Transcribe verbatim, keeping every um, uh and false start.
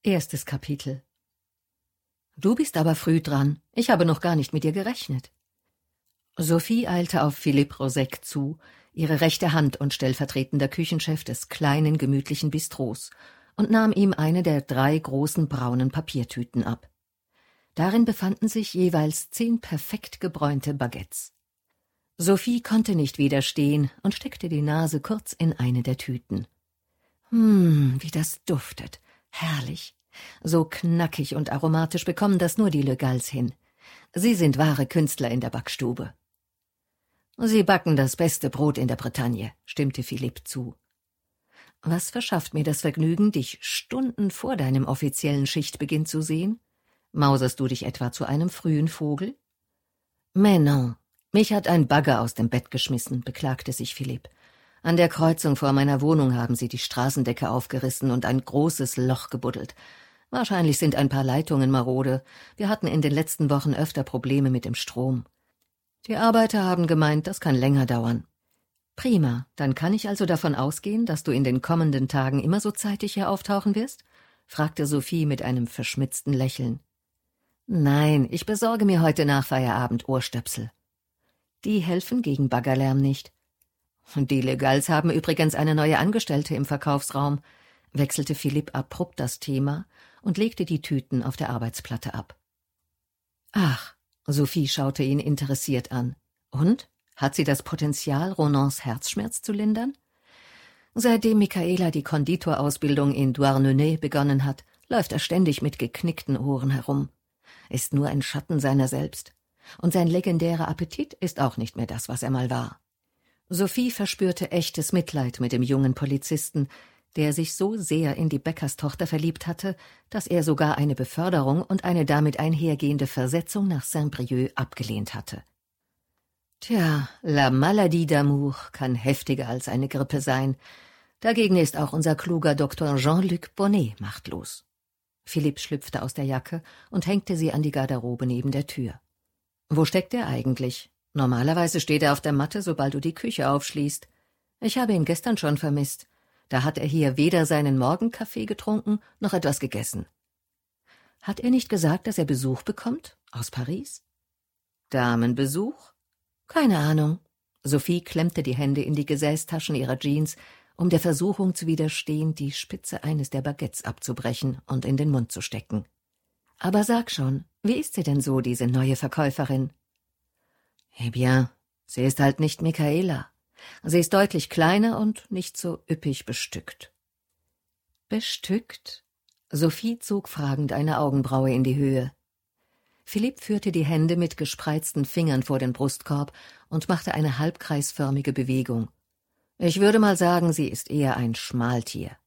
Erstes Kapitel. »Du bist aber früh dran. Ich habe noch gar nicht mit dir gerechnet.« Sophie eilte auf Philippe Rosek zu, ihre rechte Hand und stellvertretender Küchenchef des kleinen, gemütlichen Bistros, und nahm ihm eine der drei großen braunen Papiertüten ab. Darin befanden sich jeweils zehn perfekt gebräunte Baguettes. Sophie konnte nicht widerstehen und steckte die Nase kurz in eine der Tüten. Hm, wie das duftet. Herrlich. So knackig und aromatisch bekommen das nur die Le Gals hin. Sie sind wahre Künstler in der Backstube. »Sie backen das beste Brot in der Bretagne«, stimmte Philippe zu. »Was verschafft mir das Vergnügen, dich Stunden vor deinem offiziellen Schichtbeginn zu sehen? Mauserst du dich etwa zu einem frühen Vogel?« »Mais non, mich hat ein Bagger aus dem Bett geschmissen«, beklagte sich Philippe. »An der Kreuzung vor meiner Wohnung haben sie die Straßendecke aufgerissen und ein großes Loch gebuddelt. Wahrscheinlich sind ein paar Leitungen marode. Wir hatten in den letzten Wochen öfter Probleme mit dem Strom. Die Arbeiter haben gemeint, das kann länger dauern.« »Prima, dann kann ich also davon ausgehen, dass du in den kommenden Tagen immer so zeitig hier auftauchen wirst?« fragte Sophie mit einem verschmitzten Lächeln. »Nein, ich besorge mir heute nach Feierabend Ohrstöpsel. Die helfen gegen Baggerlärm nicht. Die Le Gals haben übrigens eine neue Angestellte im Verkaufsraum«, wechselte Philippe abrupt das Thema und legte die Tüten auf der Arbeitsplatte ab. »Ach«, Sophie schaute ihn interessiert an. »Und? Hat sie das Potenzial, Ronans Herzschmerz zu lindern?« »Seitdem Michaela die Konditorausbildung in Douarnenez begonnen hat, läuft er ständig mit geknickten Ohren herum. Ist nur ein Schatten seiner selbst. Und sein legendärer Appetit ist auch nicht mehr das, was er mal war.« Sophie verspürte echtes Mitleid mit dem jungen Polizisten, der sich so sehr in die Bäckerstochter verliebt hatte, dass er sogar eine Beförderung und eine damit einhergehende Versetzung nach Saint-Brieuc abgelehnt hatte. Tja, la maladie d'amour kann heftiger als eine Grippe sein. Dagegen ist auch unser kluger Doktor Jean-Luc Bonnet machtlos. Philippe schlüpfte aus der Jacke und hängte sie an die Garderobe neben der Tür. »Wo steckt er eigentlich? Normalerweise steht er auf der Matte, sobald du die Küche aufschließt. Ich habe ihn gestern schon vermisst. Da hat er hier weder seinen Morgenkaffee getrunken, noch etwas gegessen.« »Hat er nicht gesagt, dass er Besuch bekommt? Aus Paris?« »Damenbesuch?« »Keine Ahnung.« Sophie klemmte die Hände in die Gesäßtaschen ihrer Jeans, um der Versuchung zu widerstehen, die Spitze eines der Baguettes abzubrechen und in den Mund zu stecken. »Aber sag schon, wie ist sie denn so, diese neue Verkäuferin?« »Eh bien, sie ist halt nicht Michaela. Sie ist deutlich kleiner und nicht so üppig bestückt.« »Bestückt?« Sophie zog fragend eine Augenbraue in die Höhe. Philippe führte die Hände mit gespreizten Fingern vor den Brustkorb und machte eine halbkreisförmige Bewegung. »Ich würde mal sagen, sie ist eher ein Schmaltier.«